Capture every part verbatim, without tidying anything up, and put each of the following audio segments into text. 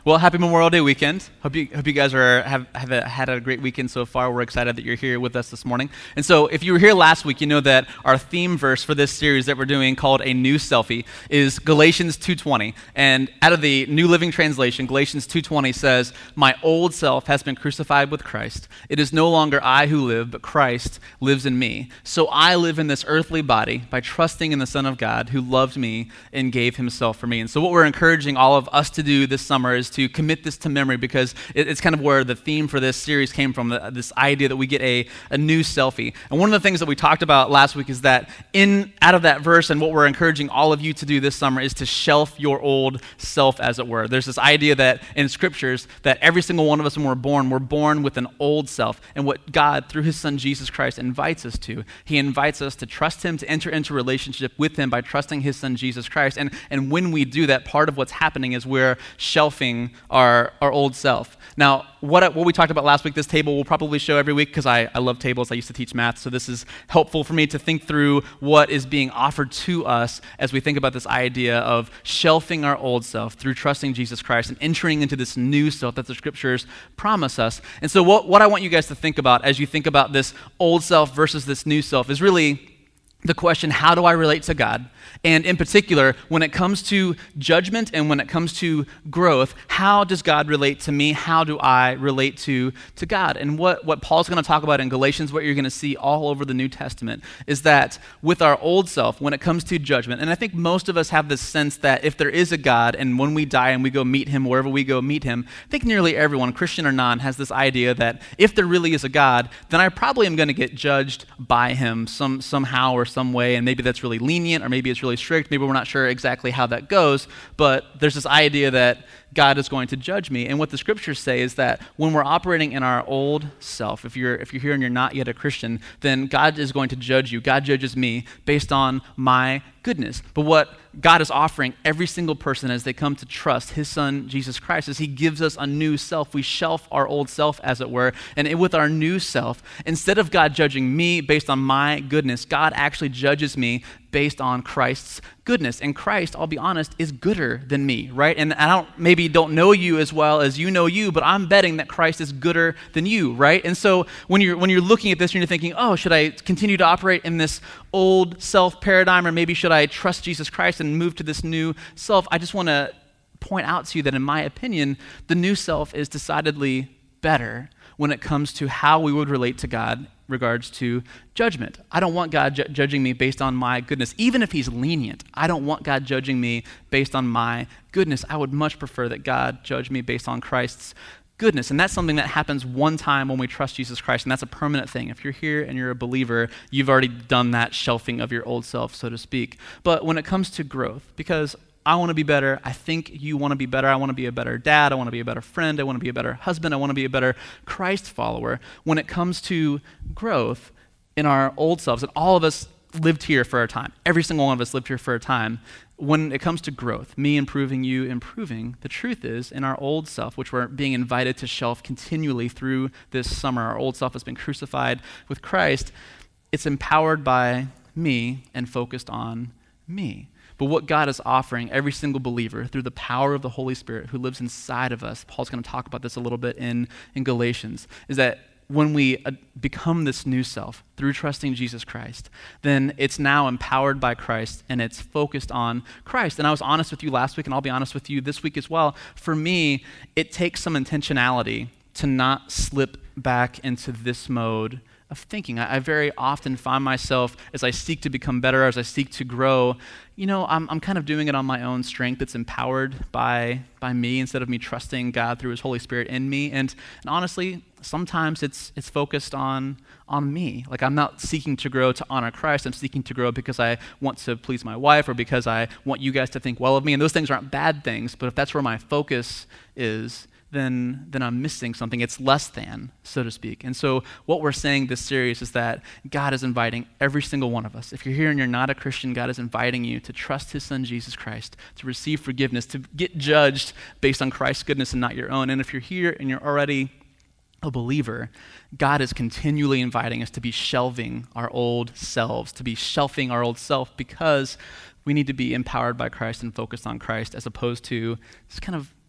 Well, happy Memorial Day weekend. Hope you hope you guys are have, have a, had a great weekend so far. We're excited that you're here with us this morning. And so if you were here last week, you know that our theme verse for this series that we're doing called A New Selfie is Galatians two twenty. And out of the New Living Translation, Galatians two twenty says, "My old self has been crucified with Christ. It is no longer I who live, but Christ lives in me. So I live in this earthly body by trusting in the Son of God who loved me and gave himself for me." And so what we're encouraging all of us to do this summer is to commit this to memory, because it, it's kind of where the theme for this series came from, the, this idea that we get a, a new selfie. And one of the things that we talked about last week is that in out of that verse, and what we're encouraging all of you to do this summer is to shelf your old self, as it were. There's this idea that in scriptures that every single one of us when we're born, we're born with an old self. And what God, through his son Jesus Christ, invites us to, he invites us to trust him, to enter into a relationship with him by trusting his son Jesus Christ. And, and when we do that, part of what's happening is we're shelving our, our old self. Now, what, what we talked about last week, this table will probably show every week, because I, I love tables. I used to teach math, so this is helpful for me to think through what is being offered to us as we think about this idea of shelving our old self through trusting Jesus Christ and entering into this new self that the scriptures promise us. And so what, what I want you guys to think about as you think about this old self versus this new self is really the question, how do I relate to God? And in particular, when it comes to judgment and when it comes to growth, how does God relate to me? How do I relate to, to God? And what, what Paul's going to talk about in Galatians, what you're going to see all over the New Testament, is that with our old self, when it comes to judgment, and I think most of us have this sense that if there is a God, and when we die and we go meet him, wherever we go meet him, I think nearly everyone, Christian or non, has this idea that if there really is a God, then I probably am going to get judged by him some somehow or some way, and maybe that's really lenient, or maybe it's really strict. Maybe we're not sure exactly how that goes, but there's this idea that God is going to judge me. And what the scriptures say is that when we're operating in our old self, if you're if you're here and you're not yet a Christian, then God is going to judge you. God judges me based on my goodness. But what God is offering every single person as they come to trust his son, Jesus Christ, is he gives us a new self. We shelf our old self, as it were. And with our new self, instead of God judging me based on my goodness, God actually judges me based on Christ's goodness. And Christ, I'll be honest, is gooder than me, right? And I don't maybe don't know you as well as you know you, but I'm betting that Christ is gooder than you, right? And so when you're when you're looking at this and you're thinking, oh, should I continue to operate in this old self paradigm, or maybe should I trust Jesus Christ and move to this new self? I just want to point out to you that in my opinion, the new self is decidedly better when it comes to how we would relate to God regards to judgment. I don't want God ju- judging me based on my goodness, even if he's lenient. I don't want God judging me based on my goodness. I would much prefer that God judge me based on Christ's goodness. And that's something that happens one time when we trust Jesus Christ, and that's a permanent thing. If you're here and you're a believer, you've already done that shelving of your old self, so to speak. But when it comes to growth, because I want to be better. I think you want to be better. I want to be a better dad. I want to be a better friend. I want to be a better husband. I want to be a better Christ follower. When it comes to growth in our old selves, and all of us lived here for a time. Every single one of us lived here for a time. When it comes to growth, me improving, you improving, the truth is in our old self, which we're being invited to shelf continually through this summer, our old self has been crucified with Christ. It's empowered by me and focused on me. But what God is offering every single believer through the power of the Holy Spirit who lives inside of us, Paul's going to talk about this a little bit in, in Galatians, is that when we uh, become this new self through trusting Jesus Christ, then it's now empowered by Christ and it's focused on Christ. And I was honest with you last week, and I'll be honest with you this week as well. For me, it takes some intentionality to not slip back into this mode of thinking. I, I very often find myself, as I seek to become better, as I seek to grow, you know, I'm, I'm kind of doing it on my own strength. It's empowered by by me instead of me trusting God through his Holy Spirit in me. And, and honestly, sometimes it's it's focused on on me. Like, I'm not seeking to grow to honor Christ. I'm seeking to grow because I want to please my wife, or because I want you guys to think well of me. And those things aren't bad things, but if that's where my focus is, then then I'm missing something. It's less than, so to speak. And so what we're saying this series is that God is inviting every single one of us. If you're here and you're not a Christian, God is inviting you to trust his son, Jesus Christ, to receive forgiveness, to get judged based on Christ's goodness and not your own. And if you're here and you're already a believer, God is continually inviting us to be shelving our old selves, to be shelving our old self, because we need to be empowered by Christ and focused on Christ, as opposed to just kind of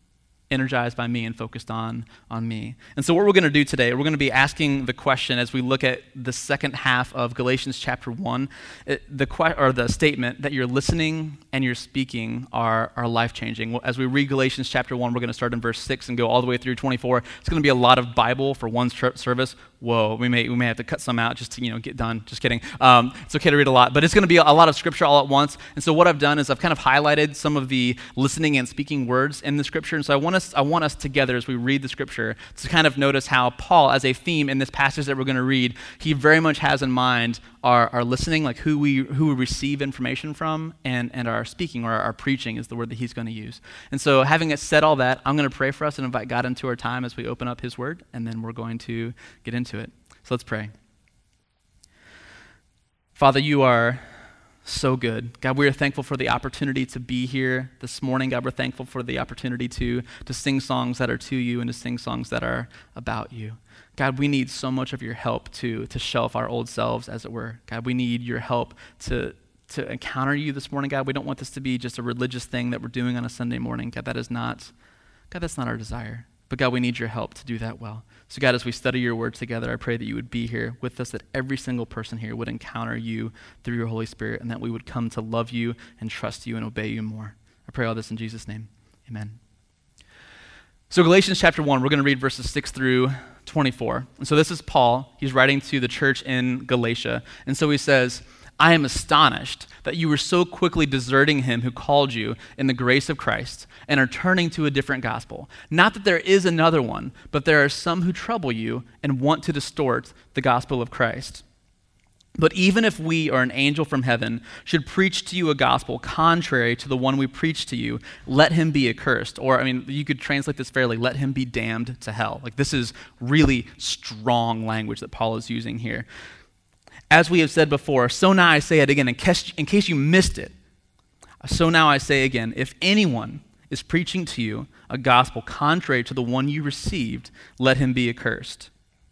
energized by me and focused on, on me. And so what we're going to do today, we're going to be asking the question as we look at the second half of Galatians chapter one, it, the que- or the statement that your listening and your speaking are, are life-changing. As we read Galatians chapter one, we're going to start in verse six and go all the way through twenty-four. It's going to be a lot of Bible for one tr- service. Whoa, we may we may have to cut some out just to, you know, get done. Just kidding. Um, it's okay to read a lot, but it's going to be a lot of scripture all at once. And so what I've done is I've kind of highlighted some of the listening and speaking words in the scripture. And so I want us I want us together as we read the scripture to kind of notice how Paul, as a theme in this passage that we're going to read, he very much has in mind our, our listening, like who we who we receive information from, and, and our speaking or our preaching is the word that he's going to use. And so having said all that, I'm going to pray for us and invite God into our time as we open up his word, and then we're going to get into it. So let's pray. Father, you are so good. God, we are thankful for the opportunity to be here this morning. God, we're thankful for the opportunity to, to sing songs that are to you and to sing songs that are about you. God, we need so much of your help to, to shelf our old selves, as it were. God, we need your help to, to encounter you this morning. God, we don't want this to be just a religious thing that we're doing on a Sunday morning. God, that is not, God, that's not our desire. But God, we need your help to do that well. So God, as we study your word together, I pray that you would be here with us, that every single person here would encounter you through your Holy Spirit, and that we would come to love you and trust you and obey you more. I pray all this in Jesus' name. Amen. So Galatians chapter one, we're going to read verses six through twenty-four. And so this is Paul. He's writing to the church in Galatia. And so he says, I am astonished that you were so quickly deserting him who called you in the grace of Christ and are turning to a different gospel. Not that there is another one, but there are some who trouble you and want to distort the gospel of Christ. But even if we or an angel from heaven should preach to you a gospel contrary to the one we preach to you, let him be accursed. Or, I mean, you could translate this fairly, let him be damned to hell. Like, this is really strong language that Paul is using here. As we have said before, so now I say it again, in case, in case you missed it. So now I say again, if anyone is preaching to you a gospel contrary to the one you received, let him be accursed.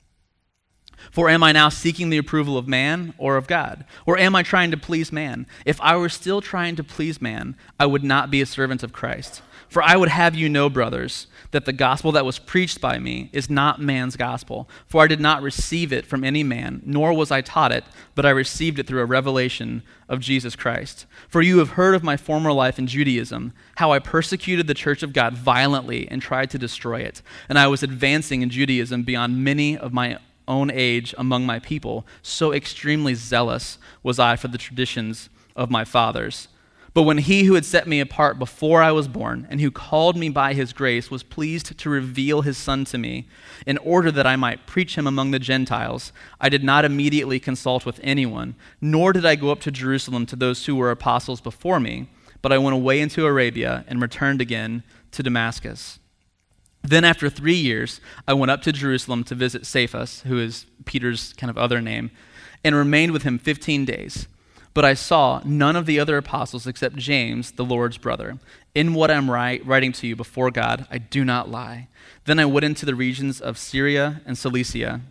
For am I now seeking the approval of man or of God? Or am I trying to please man? If I were still trying to please man, I would not be a servant of Christ. For I would have you know, brothers, that the gospel that was preached by me is not man's gospel. For I did not receive it from any man, nor was I taught it, but I received it through a revelation of Jesus Christ. For you have heard of my former life in Judaism, how I persecuted the church of God violently and tried to destroy it. And I was advancing in Judaism beyond many of my own age among my people, so extremely zealous was I for the traditions of my fathers. But when he who had set me apart before I was born, and who called me by his grace, was pleased to reveal his Son to me, in order that I might preach him among the Gentiles, I did not immediately consult with anyone, nor did I go up to Jerusalem to those who were apostles before me, but I went away into Arabia and returned again to Damascus. Then after three years, I went up to Jerusalem to visit Cephas, who is Peter's kind of other name, and remained with him fifteen days. But I saw none of the other apostles except James, the Lord's brother. In what I'm write, writing to you before God, I do not lie. Then I went into the regions of Syria and Cilicia,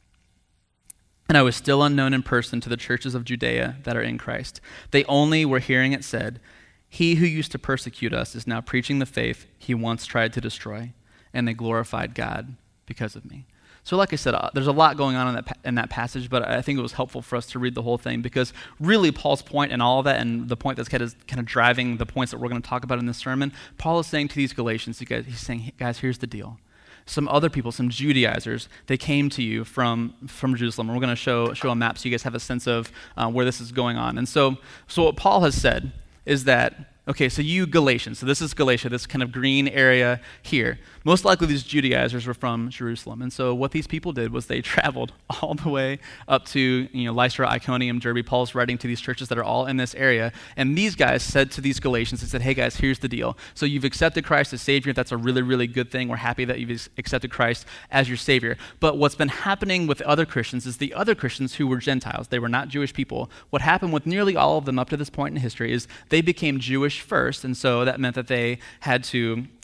and I was still unknown in person to the churches of Judea that are in Christ. They only were hearing it said, he who used to persecute us is now preaching the faith he once tried to destroy, and they glorified God because of me. So like I said, uh, there's a lot going on in that, pa- in that passage, but I think it was helpful for us to read the whole thing, because really Paul's point and all of that, and the point that's kind of, kind of driving the points that we're going to talk about in this sermon, Paul is saying to these Galatians, you guys, he's saying, guys, here's the deal. Some other people, some Judaizers, they came to you from, from Jerusalem. And we're going to show show a map so you guys have a sense of uh, where this is going on. And so, so what Paul has said is that, okay, so you Galatians, so this is Galatia, this kind of green area here. Most likely these Judaizers were from Jerusalem. And so what these people did was they traveled all the way up to, you know, Lystra, Iconium, Derbe. Paul's writing to these churches that are all in this area. And these guys said to these Galatians, they said, hey guys, here's the deal. So you've accepted Christ as Savior. That's a really, really good thing. We're happy that you've accepted Christ as your Savior. But what's been happening with other Christians is the other Christians who were Gentiles, they were not Jewish people. What happened with nearly all of them up to this point in history is they became Jewish first. And so that meant that they had to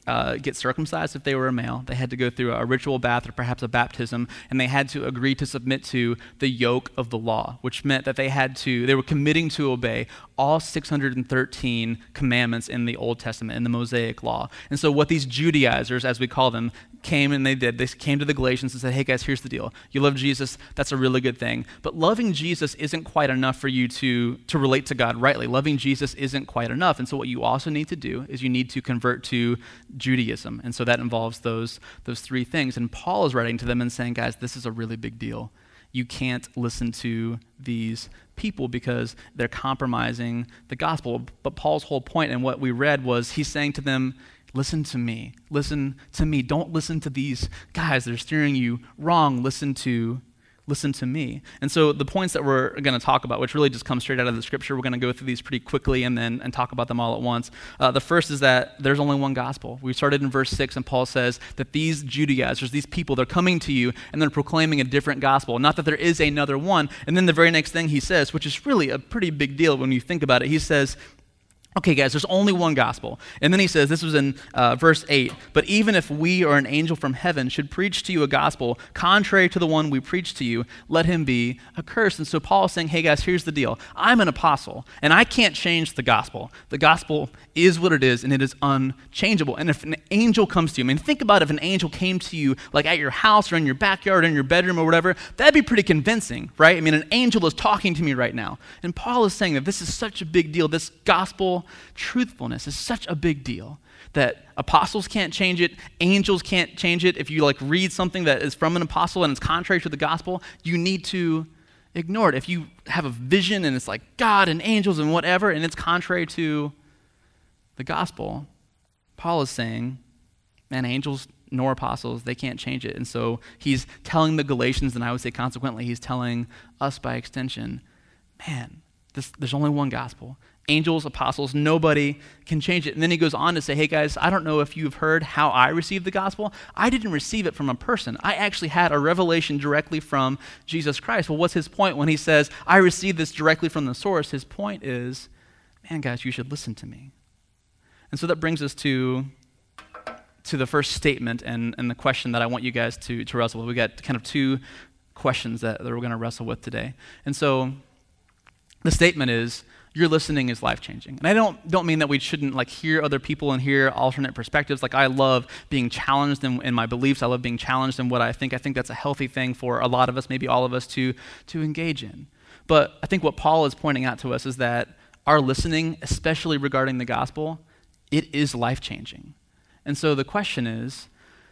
uh, get circumcised if they were a male. They had to go through a ritual bath or perhaps a baptism, and they had to agree to submit to the yoke of the law, which meant that they had to, they were committing to obey all six hundred thirteen commandments in the Old Testament, in the Mosaic law. And so what these Judaizers, as we call them, came and they did, they came to the Galatians and said, hey guys, here's the deal. You love Jesus, that's a really good thing. But loving Jesus isn't quite enough for you to, to relate to God rightly. Loving Jesus isn't quite enough. And so what you also need to do is you need to convert to Judaism. And so that involves those, those three things. And Paul is writing to them and saying, guys, this is a really big deal. You can't listen to these people because they're compromising the gospel. But Paul's whole point and what we read was he's saying to them, listen to me. Listen to me. Don't listen to these guys that are steering you wrong. Listen to Listen to me. And so the points that we're going to talk about, which really just come straight out of the scripture, we're going to go through these pretty quickly and then and talk about them all at once. Uh, the first is that there's only one gospel. We started in verse six, and Paul says that these Judaizers, these people, they're coming to you and they're proclaiming a different gospel. Not that there is another one. And then the very next thing he says, which is really a pretty big deal when you think about it, he says, okay, guys, there's only one gospel. And then he says, this was in uh, verse eight, but even if we or an angel from heaven should preach to you a gospel contrary to the one we preach to you, let him be accursed. And so Paul is saying, hey, guys, here's the deal. I'm an apostle, and I can't change the gospel. The gospel is what it is, and it is unchangeable. And if an angel comes to you, I mean, think about if an angel came to you, like at your house or in your backyard or in your bedroom or whatever, that'd be pretty convincing, right? I mean, an angel is talking to me right now. And Paul is saying that this is such a big deal. This gospel truthfulness is such a big deal that apostles can't change it, angels can't change it. If you like read something that is from an apostle and it's contrary to the gospel, you need to ignore it. If you have a vision and it's like God and angels and whatever, and it's contrary to the gospel, Paul is saying, man, angels nor apostles, they can't change it. And so he's telling the Galatians, and I would say consequently, he's telling us by extension, man, this, there's only one gospel. Angels, apostles, nobody can change it. And then he goes on to say, hey guys, I don't know if you've heard how I received the gospel. I didn't receive it from a person. I actually had a revelation directly from Jesus Christ. Well, what's his point when he says, I received this directly from the source? His point is, man, guys, you should listen to me. And so that brings us to, to the first statement and, and the question that I want you guys to, to wrestle with. We got kind of two questions that, that we're going to wrestle with today. And so the statement is, your listening is life-changing. And I don't don't mean that we shouldn't like hear other people and hear alternate perspectives. Like I love being challenged in, in my beliefs. I love being challenged in what I think. I think that's a healthy thing for a lot of us, maybe all of us, to, to engage in. But I think what Paul is pointing out to us is that our listening, especially regarding the gospel, it is life-changing. And so the question is,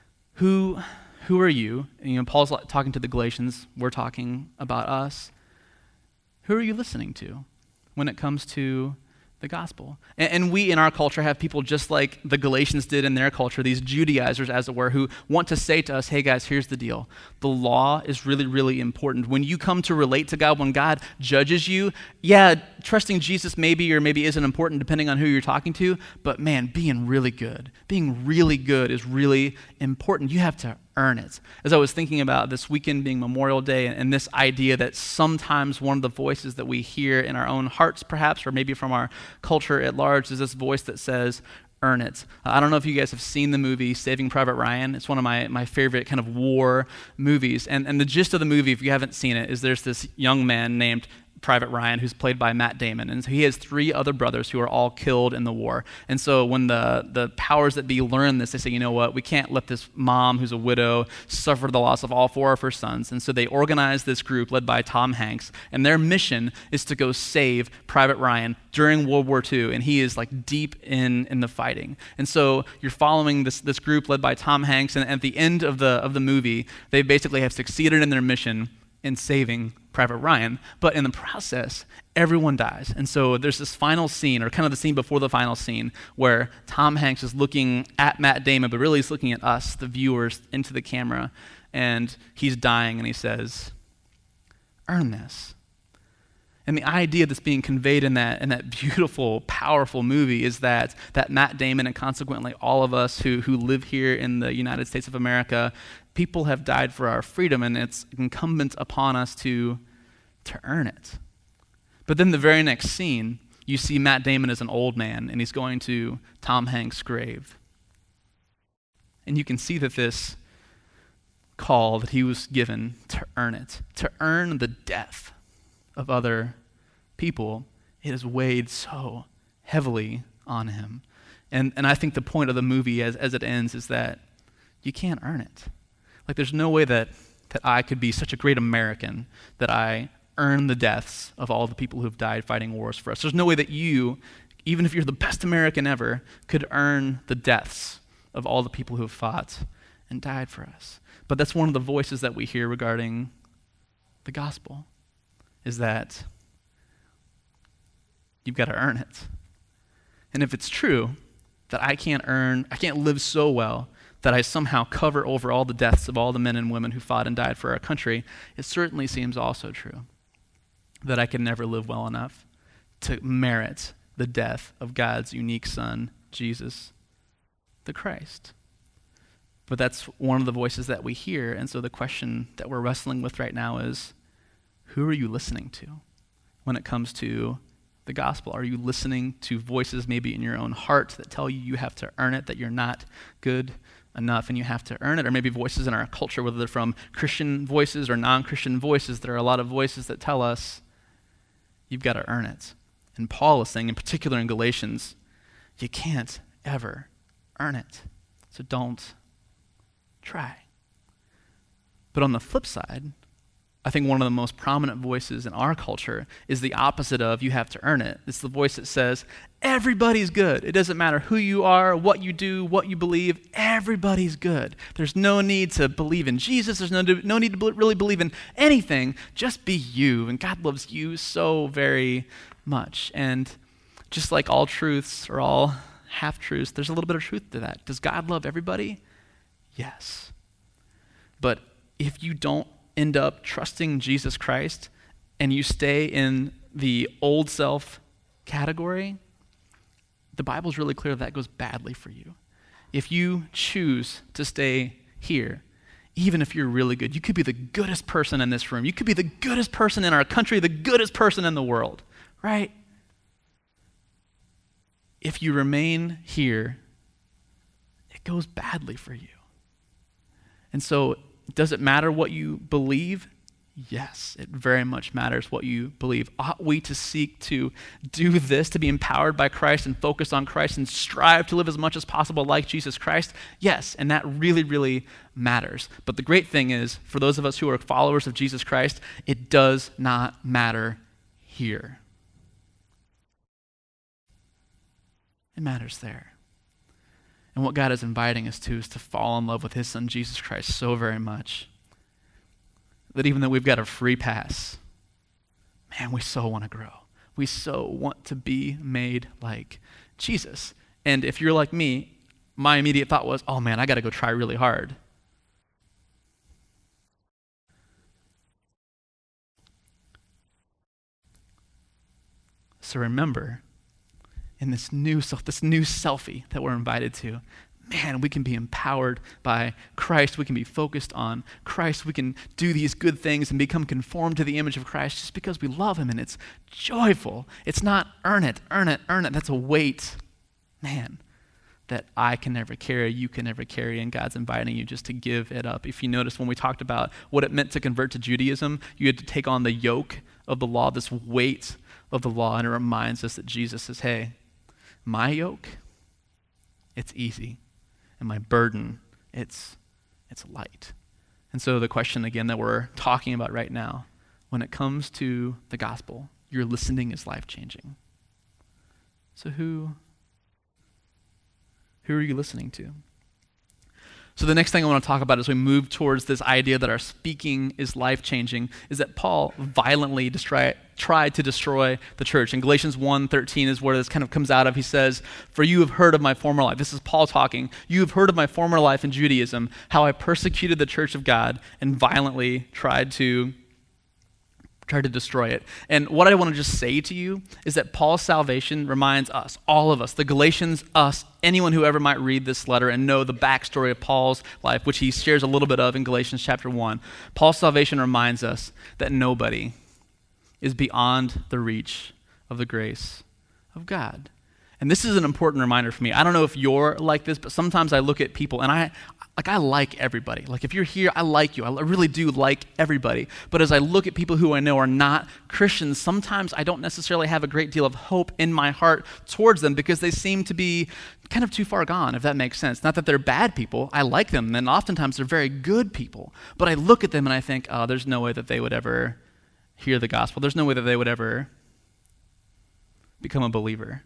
who who are you? And, you know, Paul's talking to the Galatians. We're talking about us. Who are you listening to when it comes to the gospel? And, and we in our culture have people just like the Galatians did in their culture, these Judaizers, as it were, who want to say to us, hey guys, here's the deal. The law is really, really important. When you come to relate to God, when God judges you, yeah, trusting Jesus maybe or maybe isn't important depending on who you're talking to, but man, being really good, being really good is really important. You have to earn it. As I was thinking about this weekend being Memorial Day and, and this idea that sometimes one of the voices that we hear in our own hearts perhaps, or maybe from our culture at large, is this voice that says, earn it. Uh, I don't know if you guys have seen the movie Saving Private Ryan. It's one of my, my favorite kind of war movies. And, and the gist of the movie, if you haven't seen it, is there's this young man named Private Ryan, who's played by Matt Damon. And so he has three other brothers who are all killed in the war. And so when the, the powers that be learn this, they say, you know what, we can't let this mom who's a widow suffer the loss of all four of her sons. And so they organize this group led by Tom Hanks. And their mission is to go save Private Ryan during World War Two. And he is like deep in, in the fighting. And so you're following this, this group led by Tom Hanks. And at the end of the, of the movie, they basically have succeeded in their mission in saving Private Ryan, but in the process, everyone dies. And so there's this final scene, or kind of the scene before the final scene, where Tom Hanks is looking at Matt Damon, but really he's looking at us, the viewers, into the camera, and he's dying, and he says, earn this. And the idea that's being conveyed in that in that beautiful, powerful movie is that that Matt Damon, and consequently all of us who who live here in the United States of America, people have died for our freedom, and it's incumbent upon us to to earn it. But then the very next scene, you see Matt Damon as an old man, and he's going to Tom Hanks' grave. And you can see that this call that he was given to earn it, to earn the death of other people, it is weighed so heavily on him. And and I think the point of the movie as, as it ends is that you can't earn it. Like there's no way that, that I could be such a great American that I earn the deaths of all the people who have died fighting wars for us. There's no way that you, even if you're the best American ever, could earn the deaths of all the people who have fought and died for us. But that's one of the voices that we hear regarding the gospel, is that you've got to earn it. And if it's true that I can't earn, I can't live so well that I somehow cover over all the deaths of all the men and women who fought and died for our country, it certainly seems also true that I can never live well enough to merit the death of God's unique Son, Jesus the Christ. But that's one of the voices that we hear, and so the question that we're wrestling with right now is, who are you listening to when it comes to the gospel? Are you listening to voices maybe in your own heart that tell you you have to earn it, that you're not good enough and you have to earn it? Or maybe voices in our culture, whether they're from Christian voices or non-Christian voices, there are a lot of voices that tell us you've got to earn it. And Paul is saying, in particular in Galatians, you can't ever earn it. So don't try. But on the flip side, I think one of the most prominent voices in our culture is the opposite of you have to earn it. It's the voice that says, everybody's good. It doesn't matter who you are, what you do, what you believe, everybody's good. There's no need to believe in Jesus. There's no, no need to really believe in anything. Just be you. And God loves you so very much. And just like all truths are all half-truths, there's a little bit of truth to that. Does God love everybody? Yes. But if you don't end up trusting Jesus Christ and you stay in the old self category, the Bible's really clear that goes badly for you. If you choose to stay here, even if you're really good, you could be the goodest person in this room. You could be the goodest person in our country, the goodest person in the world, right? If you remain here, it goes badly for you. And so, does it matter what you believe? Yes, it very much matters what you believe. Ought we to seek to do this, to be empowered by Christ and focus on Christ and strive to live as much as possible like Jesus Christ? Yes, and that really, really matters. But the great thing is, for those of us who are followers of Jesus Christ, it does not matter here. It matters there. And what God is inviting us to is to fall in love with his Son, Jesus Christ, so very much that even though we've got a free pass, man, we so want to grow. We so want to be made like Jesus. And if you're like me, my immediate thought was, oh man, I got to go try really hard. So remember, in this new self, this new selfie that we're invited to, man, we can be empowered by Christ. We can be focused on Christ. We can do these good things and become conformed to the image of Christ just because we love him, and it's joyful. It's not earn it, earn it, earn it. That's a weight, man, that I can never carry, you can never carry, and God's inviting you just to give it up. If you notice, when we talked about what it meant to convert to Judaism, you had to take on the yoke of the law, this weight of the law, and it reminds us that Jesus says, hey, my yoke, it's easy, and my burden, it's it's light. And so the question again that we're talking about right now, when it comes to the gospel, your listening is life-changing. So who, who are you listening to? So the next thing I want to talk about as we move towards this idea that our speaking is life-changing is that Paul violently destroy, tried to destroy the church. In Galatians one thirteen is where this kind of comes out of. He says, for you have heard of my former life. This is Paul talking. You have heard of my former life in Judaism, how I persecuted the church of God and violently tried to tried to destroy it. And what I want to just say to you is that Paul's salvation reminds us, all of us, the Galatians, us, anyone who ever might read this letter and know the backstory of Paul's life, which he shares a little bit of in Galatians chapter one. Paul's salvation reminds us that nobody is beyond the reach of the grace of God. And this is an important reminder for me. I don't know if you're like this, but sometimes I look at people and I like I like everybody. Like if you're here, I like you. I really do like everybody. But as I look at people who I know are not Christians, sometimes I don't necessarily have a great deal of hope in my heart towards them because they seem to be kind of too far gone, if that makes sense. Not that they're bad people. I like them, and oftentimes they're very good people. But I look at them and I think, oh, there's no way that they would ever hear the gospel. There's no way that they would ever become a believer.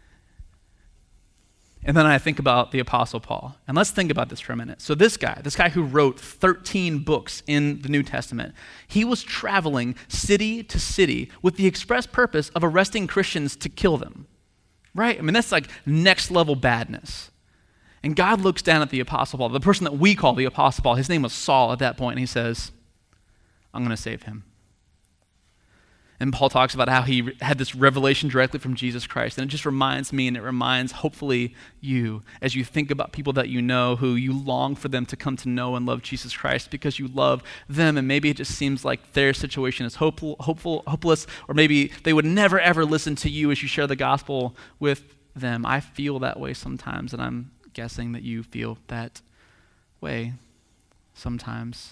And then I think about the Apostle Paul. And let's think about this for a minute. So this guy, this guy who wrote thirteen books in the New Testament, he was traveling city to city with the express purpose of arresting Christians to kill them. Right? I mean, that's like next level badness. And God looks down at the Apostle Paul, the person that we call the Apostle Paul. His name was Saul at that point, and he says, I'm going to save him. And Paul talks about how he had this revelation directly from Jesus Christ. And it just reminds me, and it reminds hopefully you, as you think about people that you know who you long for them to come to know and love Jesus Christ because you love them. And maybe it just seems like their situation is hopeful, hopeful, hopeless, or maybe they would never ever listen to you as you share the gospel with them. I feel that way sometimes, and I'm guessing that you feel that way sometimes.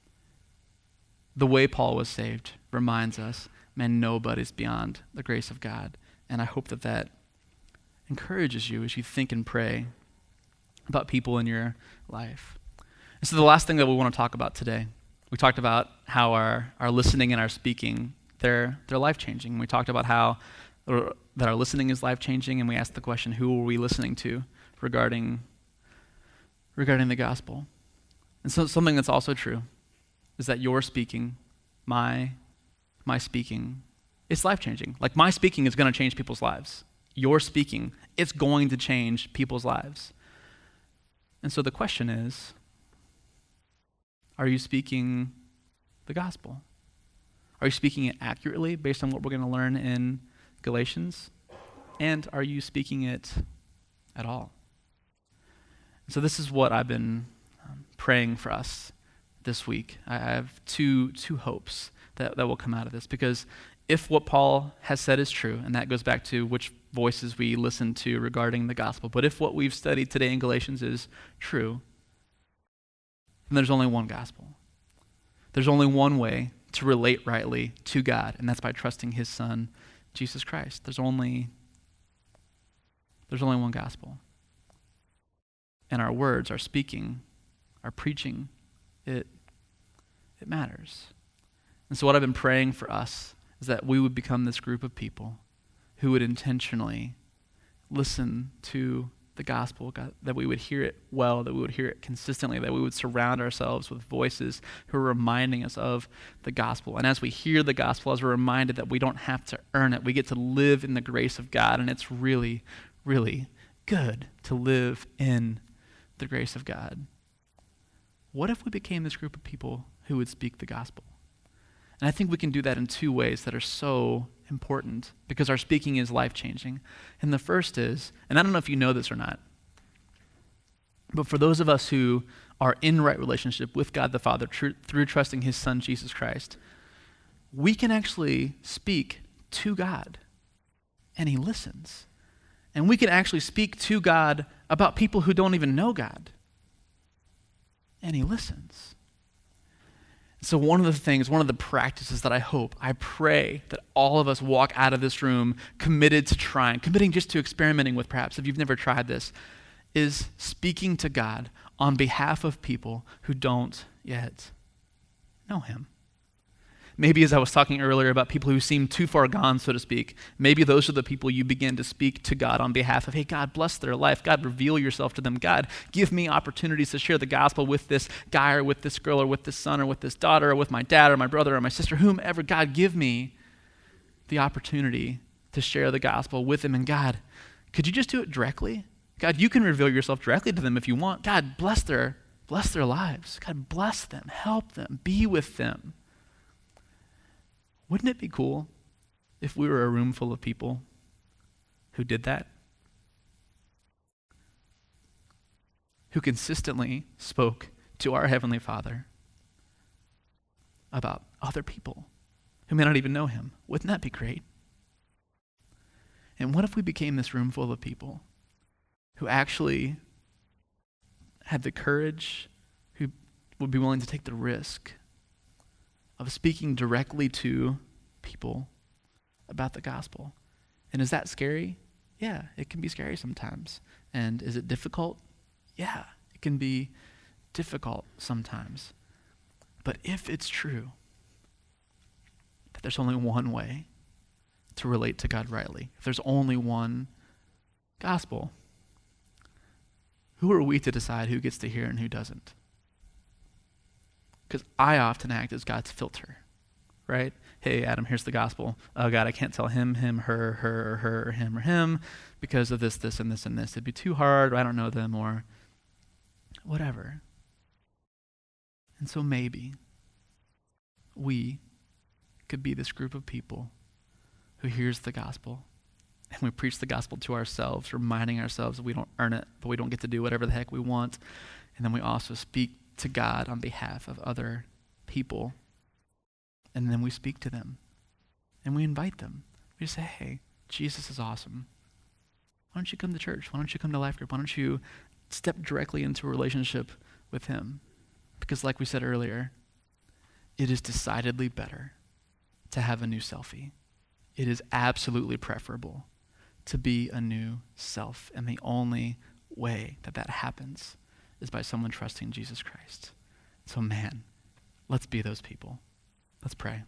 The way Paul was saved reminds us, man, nobody's beyond the grace of God. And I hope that that encourages you as you think and pray about people in your life. And so the last thing that we want to talk about today, we talked about how our, our listening and our speaking, they're, they're life-changing. We talked about how or, that our listening is life-changing, and we asked the question, who are we listening to regarding, regarding the gospel? And so something that's also true is that your speaking, my my speaking, it's life-changing. Like my speaking is going to change people's lives. Your speaking, it's going to change people's lives. And so the question is, are you speaking the gospel? Are you speaking it accurately based on what we're going to learn in Galatians? And are you speaking it at all? And so this is what I've been um, praying for us this week. I have two two hopes that, that will come out of this, because if what Paul has said is true, and that goes back to which voices we listen to regarding the gospel, but if what we've studied today in Galatians is true, then there's only one gospel. There's only one way to relate rightly to God, and that's by trusting his Son, Jesus Christ. There's only, there's only one gospel. And our words, our speaking, our preaching, it, it matters. And so what I've been praying for us is that we would become this group of people who would intentionally listen to the gospel, God, that we would hear it well, that we would hear it consistently, that we would surround ourselves with voices who are reminding us of the gospel. And as we hear the gospel, as we're reminded that we don't have to earn it, we get to live in the grace of God, and it's really, really good to live in the grace of God. What if we became this group of people who would speak the gospel? And I think we can do that in two ways that are so important, because our speaking is life-changing. And the first is, and I don't know if you know this or not, but for those of us who are in right relationship with God the Father tr- through trusting his Son, Jesus Christ, we can actually speak to God, and he listens. And we can actually speak to God about people who don't even know God, and he listens. So one of the things, one of the practices that I hope, I pray that all of us walk out of this room committed to trying, committing just to experimenting with, perhaps if you've never tried this, is speaking to God on behalf of people who don't yet know him. Maybe as I was talking earlier about people who seem too far gone, so to speak, maybe those are the people you begin to speak to God on behalf of. Hey, God, bless their life. God, reveal yourself to them. God, give me opportunities to share the gospel with this guy or with this girl or with this son or with this daughter or with my dad or my brother or my sister, whomever. God, give me the opportunity to share the gospel with them. And God, could you just do it directly? God, you can reveal yourself directly to them if you want. God, bless their, bless their lives. God, bless them. Help them. Be with them. Wouldn't it be cool if we were a room full of people who did that? Who consistently spoke to our Heavenly Father about other people who may not even know him. Wouldn't that be great? And what if we became this room full of people who actually had the courage, who would be willing to take the risk of speaking directly to people about the gospel? And is that scary? Yeah, it can be scary sometimes. And is it difficult? Yeah, it can be difficult sometimes. But if it's true that there's only one way to relate to God rightly, if there's only one gospel, who are we to decide who gets to hear and who doesn't? Because I often act as God's filter, right? Hey, Adam, here's the gospel. Oh, God, I can't tell him, him, her, her, or her, or him, or him because of this, this, and this, and this. It'd be too hard, or I don't know them, or whatever. And so maybe we could be this group of people who hears the gospel and we preach the gospel to ourselves, reminding ourselves that we don't earn it, but we don't get to do whatever the heck we want. And then we also speak to God on behalf of other people. And then we speak to them and we invite them. We say, hey, Jesus is awesome. Why don't you come to church? Why don't you come to Life Group? Why don't you step directly into a relationship with him? Because like we said earlier, it is decidedly better to have a new selfie. It is absolutely preferable to be a new self. And the only way that that happens is by someone trusting Jesus Christ. So man, let's be those people. Let's pray.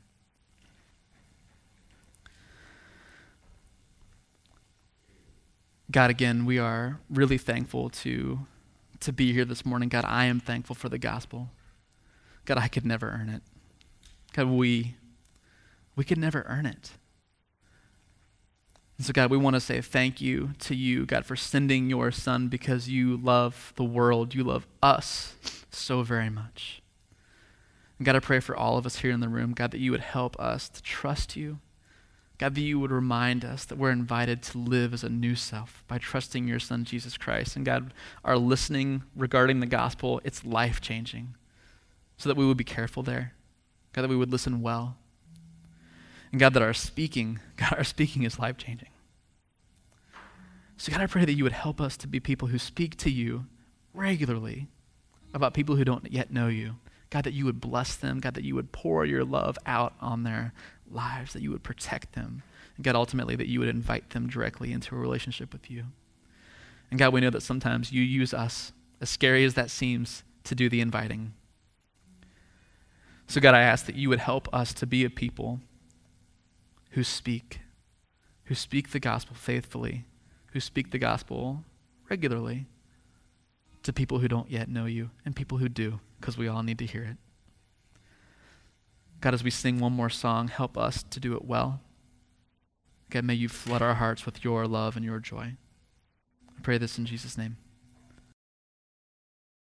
God, again, we are really thankful to, to be here this morning. God, I am thankful for the gospel. God, I could never earn it. God, we, we could never earn it. And so, God, we want to say thank you to you, God, for sending your son because you love the world. You love us so very much. And God, I pray for all of us here in the room, God, that you would help us to trust you. God, that you would remind us that we're invited to live as a new self by trusting your son, Jesus Christ. And God, our listening regarding the gospel, it's life-changing, so that we would be careful there. God, that we would listen well. And God, that our speaking, God, our speaking is life-changing. So God, I pray that you would help us to be people who speak to you regularly about people who don't yet know you. God, that you would bless them. God, that you would pour your love out on their lives, that you would protect them. And God, ultimately, that you would invite them directly into a relationship with you. And God, we know that sometimes you use us, as scary as that seems, to do the inviting. So God, I ask that you would help us to be a people who speak, who speak the gospel faithfully, who speak the gospel regularly to people who don't yet know you and people who do, because we all need to hear it. God, as we sing one more song, help us to do it well. God, may you flood our hearts with your love and your joy. I pray this in Jesus' name.